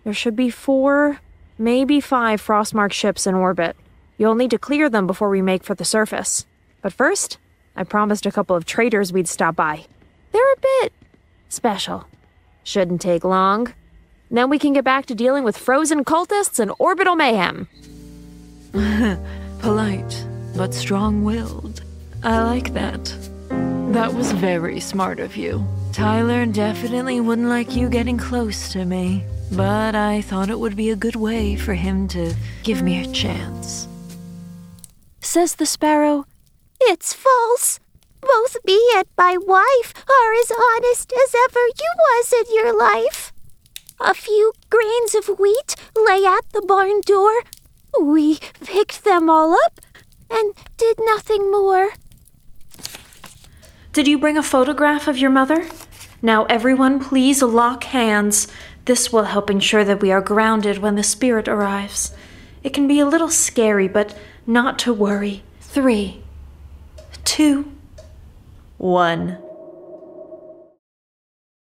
There should be 4, maybe 5 Frostmark ships in orbit. You'll need to clear them before we make for the surface. But first, I promised a couple of traders we'd stop by. They're a bit special. Shouldn't take long. Then we can get back to dealing with frozen cultists and orbital mayhem. Polite, but strong-willed. I like that. That was very smart of you. Tyler definitely wouldn't like you getting close to me, but I thought it would be a good way for him to give me a chance. Says the sparrow, It's false. Both me and my wife are as honest as ever you was in your life. A few grains of wheat lay at the barn door. We picked them all up and did nothing more. Did you bring a photograph of your mother? Now everyone please lock hands. This will help ensure that we are grounded when the spirit arrives. It can be a little scary, but not to worry. 3, 2, 1.